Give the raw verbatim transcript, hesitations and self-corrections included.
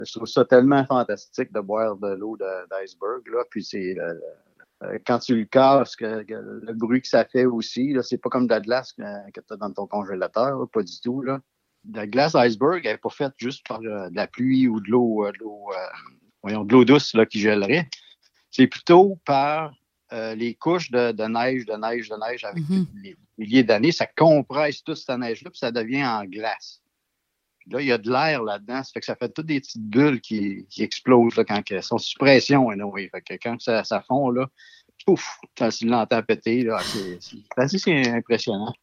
Je trouve ça tellement fantastique de boire de l'eau de, d'iceberg, là. Puis c'est euh, euh, quand tu le casses, que, que le bruit que ça fait aussi, là, c'est pas comme de la glace que, que tu as dans ton congélateur, là, pas du tout, là. La glace iceberg, elle n'est pas faite juste par euh, de la pluie ou de l'eau, euh, de l'eau, euh, voyons, de l'eau douce là, qui gèlerait. C'est plutôt par euh, les couches de, de neige, de neige, de neige avec Mhm. les milliers d'années. Ça compresse toute cette neige-là, puis ça devient en glace. Puis là, il y a de l'air là-dedans. Ça fait que ça fait toutes des petites bulles qui, qui explosent là, quand elles sont sous pression. Anyway. Fait que quand ça, ça fond, là, pouf, quand tu l'entends péter, là, c'est, c'est assez c'est impressionnant.